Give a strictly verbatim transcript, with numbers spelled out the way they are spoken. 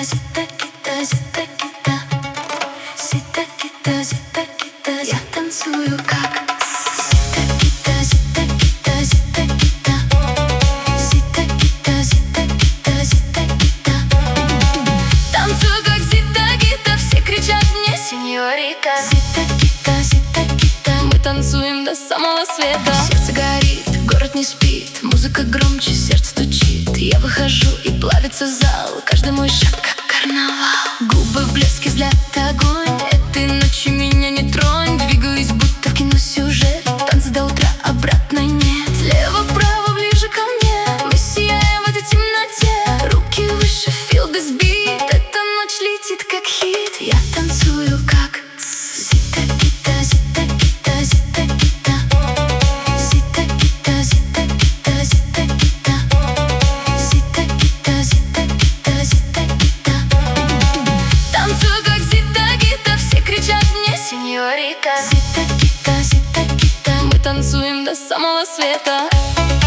зита, кита, зита, кита. Зита, кита, зита, кита. Я танцую как зита, кита, зита, кита, зита, кита. Зита, кита, зита, кита, зита, кита. Танцую как зита, кита. Все кричат мне сеньорита. Зита, кита, зита, кита. Мы танцуем до самого света. Сердце горит, город не спит. Музыка громче, сердце стучит. Я выхожу и плавится зал. Каждый мой шаг как карнавал. Губы в блеске, взгляд огонь. Этой ночью меня не тронь. Двигаюсь, будто в кино сюжет. Танцы до утра, обратно нет. Слева-право, ближе ко мне. Мы сияем в этой темноте. Руки выше, feel this beat. Эта ночь летит как хит. Я танцую как зита, кита, зита, кита, зита, кита. Зита, кита, зита, кита, зита, кита. Зита, кита, зита, кита, зита, кита. Танцую как зита, кита. Все кричат мне сеньорита. Зита, кита, зита, кита. Мы танцуем до самого света.